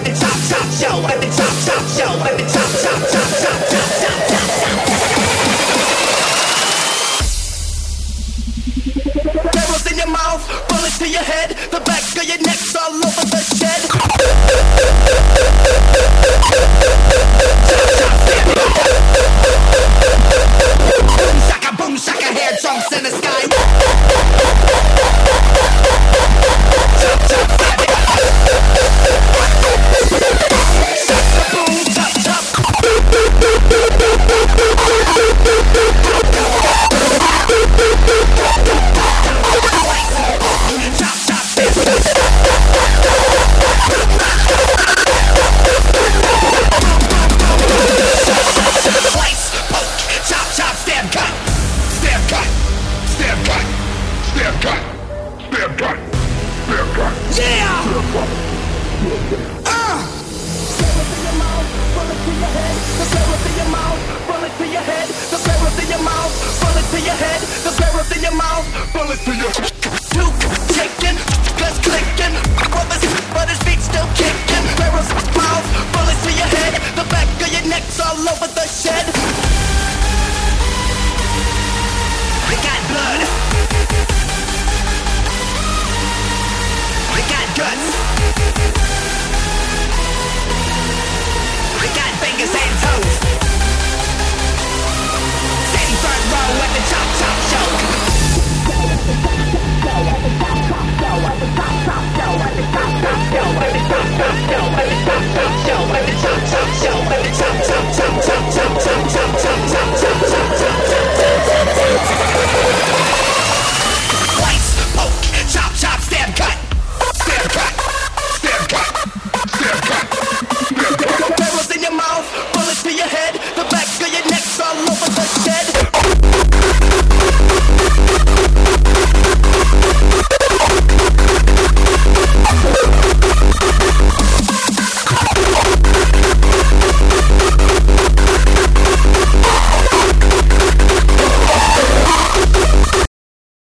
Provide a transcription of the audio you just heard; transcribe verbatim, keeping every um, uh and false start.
at the Chop Chop Show, at the Chop Chop Show, at the Chop Chop Chop Chop Chop Chop Chop Chop. Barrels in your mouth, bullets to your head, the back of your neck's all over the shed. Chop chop stand up. Boom shaka, boom shaka, hair trunks in the sky. Chop chop stand up. Shaka boom chop chop. Chop chop stand up. Slice, poke, chop, chop, stab, cut, stab, cut, stab, cut, stab, cut, stab, cut, stab, cut. Yeah! Uh! Barrels in your mouth, bullet to your head. The barrels in your mouth, bullet to your head. The barrels in your mouth, bullet to your head. The barrels in your mouth, bullet to your head. Two shaking, guns clicking, brothers, but his feet still kicking. Barrels in your mouth, bullets to your head. The back of your neck's all over the shed. We got blood. We got guts. We got fingers and toes. Sitting front row at the Chop Chop Show. At the Chop Chop Show, at the Chop Chop Show, at the Chop Chop Show, at the Chop Chop Show, at the Chop Chop Show, at the Chop Chop Chop Chop Chop Chop Chop Chop Chop Chop Chop Chop Chop Chop Chop.